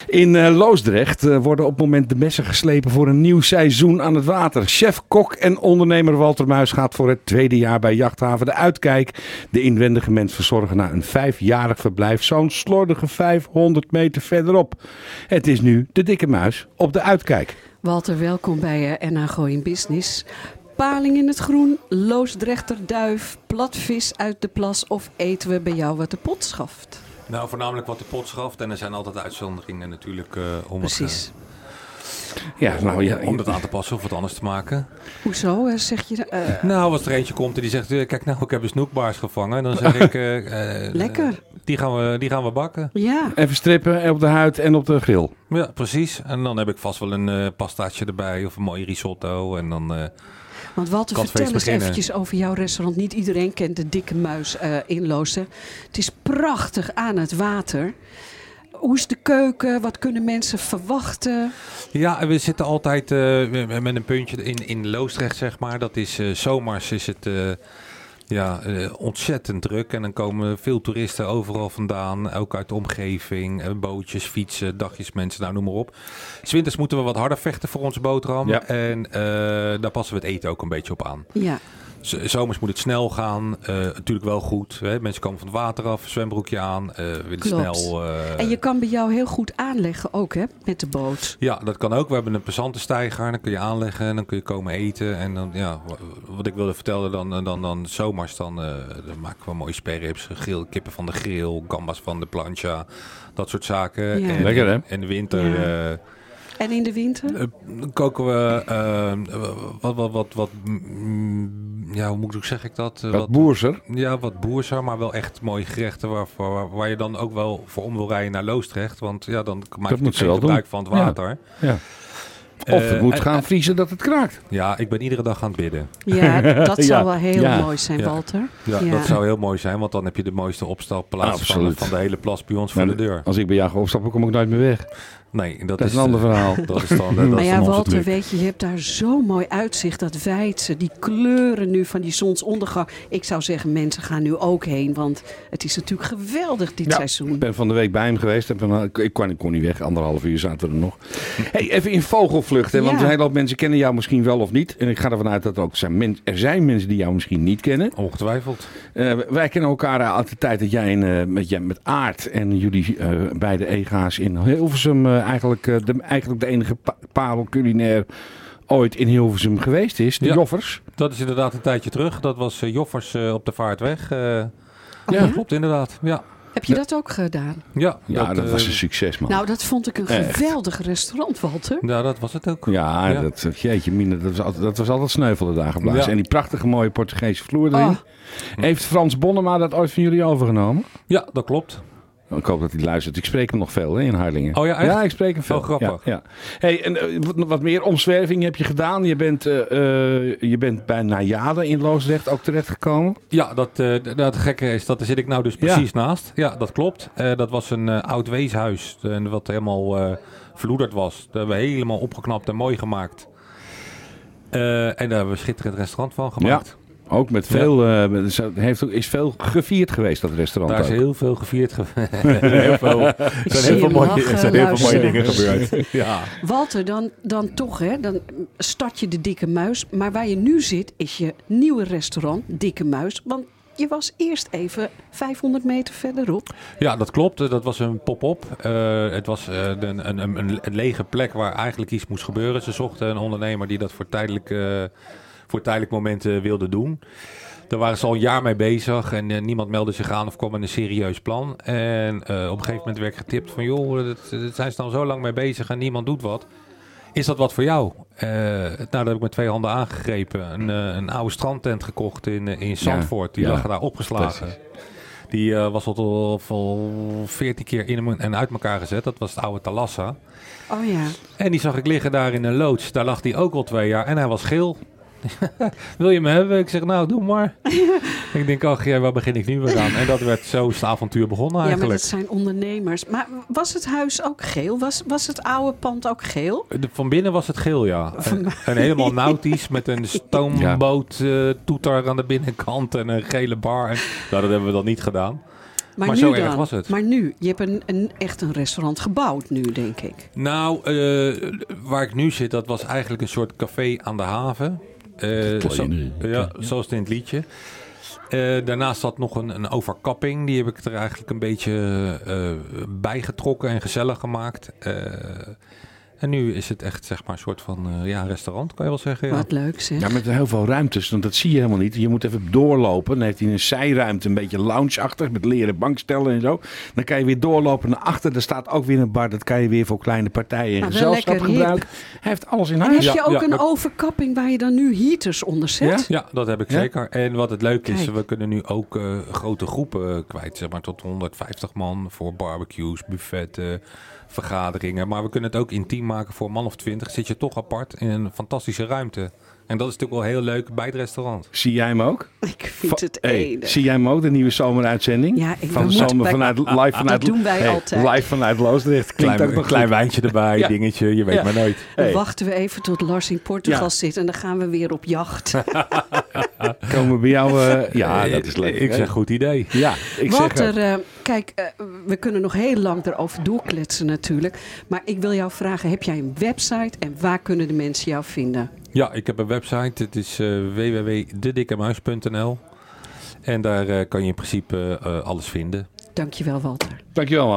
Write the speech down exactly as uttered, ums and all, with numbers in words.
In uh, Loosdrecht uh, worden op het moment de messen geslepen voor een nieuw seizoen aan het water. Chef, kok en ondernemer Walter Muis gaat voor het tweede jaar bij Jachthaven De Uitkijk de inwendige mens verzorgen na een vijfjarig verblijf zo'n slordige vijfhonderd meter verderop. Het is nu de dikke muis op De Uitkijk. Walter, welkom bij uh, N H Gooi in Business. Paling in het groen, Loosdrechter duif, platvis uit de plas of eten we bij jou wat de pot schaft? Nou, voornamelijk wat de pot schaft en er zijn altijd uitzonderingen natuurlijk uh, om, Precies. Het, uh, ja, nou, ja, om het aan te passen of wat anders te maken. Hoezo, uh, zeg je? Uh... Nou, als er eentje komt en die zegt, uh, kijk nou, ik heb een snoekbaars gevangen. Dan zeg ik, uh, uh, lekker. Die gaan, we, die gaan we bakken. Ja. Even strippen op de huid en op de grill. Ja, precies. En dan heb ik vast wel een uh, pastaatje erbij of een mooi risotto en dan... Uh, Want Walter, vertel eens eventjes over jouw restaurant. Niet iedereen kent de dikke muis uh, in Loosdrecht. Het is prachtig aan het water. Hoe is de keuken? Wat kunnen mensen verwachten? Ja, we zitten altijd uh, met een puntje in, in Loosdrecht, zeg maar. Dat is uh, zomers is het... Uh, Ja, uh, ontzettend druk. En dan komen veel toeristen overal vandaan. Ook uit de omgeving. Uh, bootjes, fietsen, dagjes mensen, nou noem maar op. 'S Winters moeten we wat harder vechten voor onze boterham. Ja. En uh, daar passen we het eten ook een beetje op aan. Ja. Z- Zomers moet het snel gaan. Uh, natuurlijk wel goed. Hè? Mensen komen van het water af, zwembroekje aan. Uh, willen snel. Uh... En je kan bij jou heel goed aanleggen ook, hè? Met de boot. Ja, dat kan ook. We hebben een pesantesteiger. Dan kun je aanleggen en dan kun je komen eten. En dan, ja, wat ik wilde vertellen, dan, dan, dan zomers, dan, uh, dan maken we mooie sperrips, grill, kippen van de grill, gambas van de plancha. Dat soort zaken. Ja. En, lekker, hè? En de winter... Ja. Uh, En in de winter? Uh, koken we uh, wat, wat, wat, wat, mm, ja, hoe moet ik zeg ik dat? Uh, wat, wat boerser? Ja, wat boerser, maar wel echt mooie gerechten waar, waar, waar je dan ook wel voor om wil rijden naar Loosdrecht. Want ja, dan maak je geen gebruik van het water. Ja. Ja. Of het uh, moet uh, gaan vriezen dat het kraakt. Ja, ik ben iedere dag aan het bidden. Ja, dat zou ja. wel heel ja. mooi zijn, ja. Walter. Ja, ja, dat zou heel mooi zijn, want dan heb je de mooiste opstalplaats van, van de hele plas bij ons voor maar de deur. Als ik bij jou ga opstappen, kom ik nooit meer weg. Nee, dat, dat is is een ander verhaal. Dat is dan, dat maar is ja, dan Walter, truc. weet je, je hebt daar zo'n mooi uitzicht, dat wijdse, die kleuren nu van die zonsondergang. Ik zou zeggen, mensen gaan nu ook heen, want het is natuurlijk geweldig dit ja, seizoen. Ik ben van de week bij hem geweest. Ik kon, ik kon niet weg, anderhalf uur zaten we er nog. Hey, even in vogelvlucht, hè, want ja. een hele hoop mensen kennen jou misschien wel of niet. En ik ga ervan uit dat er ook zijn, men, er zijn mensen die jou misschien niet kennen. Ongetwijfeld. Uh, wij kennen elkaar uit de tijd dat jij in, uh, met, ja, met Aart en jullie uh, beide E G A's in Hilversum uh, eigenlijk, uh, de, eigenlijk de enige pa- parel culinair ooit in Hilversum geweest is. De ja, Joffers. Dat is inderdaad een tijdje terug. Dat was uh, Joffers uh, op de Vaartweg. Uh, oh, ja, dat klopt inderdaad. Ja. Heb je dat ook gedaan? Ja, ja dat, dat uh, was een succes, man. Nou, dat vond ik een Echt. geweldig restaurant, Walter. Ja, dat was het ook. Ja, ja. Dat, jeetje mine, dat was altijd, dat was altijd sneuvelen daar geblazen. Ja. En die prachtige mooie Portugese vloer erin. Oh. Heeft Frans Bonnema dat ooit van jullie overgenomen? Ja, dat klopt. Ik hoop dat hij luistert. Ik spreek hem nog veel hè, in Harlingen. Oh ja, echt? Ja, ik spreek hem veel. Oh, grappig. Ja, ja. Hey, en, uh, wat, wat meer omzwerving heb je gedaan. Je bent, uh, uh, je bent bij Najade in Loosdrecht ook terechtgekomen. Ja, dat, uh, dat gekke is, dat zit ik nou dus precies ja. naast. Ja, dat klopt. Uh, dat was een uh, oud weeshuis. Uh, wat helemaal uh, verloederd was. Dat hebben we helemaal opgeknapt en mooi gemaakt. Uh, en daar hebben we een schitterend restaurant van gemaakt. Ja. Ook met veel, ja. uh, heeft, is veel gevierd geweest, dat restaurant. Daar is ook. heel veel gevierd geweest. heel veel, er zijn heel veel mooie, er zijn heel veel mooie dingen gebeurd. ja. Walter, dan, dan toch, hè, dan start je de Dikke Muis. Maar waar je nu zit, is je nieuwe restaurant, Dikke Muis. Want je was eerst even vijfhonderd meter verderop. Ja, dat klopt. Dat was een pop-up. Uh, het was uh, een, een, een, een lege plek waar eigenlijk iets moest gebeuren. Ze zochten een ondernemer die dat voor tijdelijk... Uh, voor tijdelijk momenten wilde doen. Daar waren ze al een jaar mee bezig en uh, niemand meldde zich aan of kwam met een serieus plan. En uh, op een gegeven moment werd ik getipt van joh, dat, dat zijn ze dan zo lang mee bezig en niemand doet wat. Is dat wat voor jou? Uh, nou, dat heb ik met twee handen aangegrepen. Een, uh, een oude strandtent gekocht in, uh, in Zandvoort. Die ja, lag daar opgeslagen. Precies. Die uh, was al, al veertien keer in en uit elkaar gezet. Dat was het oude Thalassa. Oh ja. En die zag ik liggen daar in een loods. Daar lag die ook al twee jaar en hij was geel. Wil je me hebben? Ik zeg, nou, doe maar. Ik denk, ach, ja, waar begin ik nu weer aan? En dat werd zo het avontuur begonnen eigenlijk. Ja, maar dat zijn ondernemers. Maar was het huis ook geel? Was, was het oude pand ook geel? De, van binnen was het geel, ja. En, en helemaal nautisch met een stoomboot uh, toeter aan de binnenkant en een gele bar. En, nou, dat hebben we dan niet gedaan. Maar, maar zo nu erg dan, was het. Maar nu, je hebt een, een, echt een restaurant gebouwd nu, denk ik. Nou, uh, waar ik nu zit, dat was eigenlijk een soort café aan de haven. Uh, zo, ja, zoals het in het liedje. Uh, daarnaast zat nog een, een overkapping. Die heb ik er eigenlijk een beetje uh, bijgetrokken en gezellig gemaakt. Uh, En nu is het echt zeg maar een soort van uh, ja, restaurant, kan je wel zeggen. Ja. Wat leuk zeg. Ja, met heel veel ruimtes, want dat zie je helemaal niet. Je moet even doorlopen. Dan heeft hij een zijruimte, een beetje lounge-achtig, met leren bankstellen en zo. Dan kan je weer doorlopen naar achter. Er staat ook weer een bar, dat kan je weer voor kleine partijen en nou, gezelschap gebruiken. Hij heeft alles in huis. En heb je ook ja, een ja. overkapping waar je dan nu heaters onder zet? Ja, ja dat heb ik ja? zeker. En wat het leuke is, Kijk. we kunnen nu ook uh, grote groepen kwijt. Zeg maar tot honderdvijftig man voor barbecues, buffetten, vergaderingen. Maar we kunnen het ook intiem maken voor een man of twintig. Zit je toch apart in een fantastische ruimte. En dat is natuurlijk wel heel leuk bij het restaurant. Zie jij hem ook? Ik vind Va- het hey, enig. Zie jij hem ook, de nieuwe zomeruitzending? Ja, ik van de zomer bij, vanuit live vanuit dat doen wij hey, altijd. Live vanuit Loosdrecht. Klinkt Klein, ook nog een klein goed. wijntje erbij, ja. dingetje, je weet Ja. maar nooit. Dan Hey. wachten we even tot Lars in Portugal Ja. zit en dan gaan we weer op jacht. Komen we bij jou? Uh, ja, dat is leuk. Ik hè? zeg goed idee. Ja, ik Walter, zeg... uh, kijk, uh, we kunnen nog heel lang erover doorkletsen natuurlijk. Maar ik wil jou vragen, heb jij een website en waar kunnen de mensen jou vinden? Ja, ik heb een website. Het is uh, w w w punt de dikke muis punt n l. En daar uh, kan je in principe uh, alles vinden. Dankjewel, Walter. Dankjewel, man.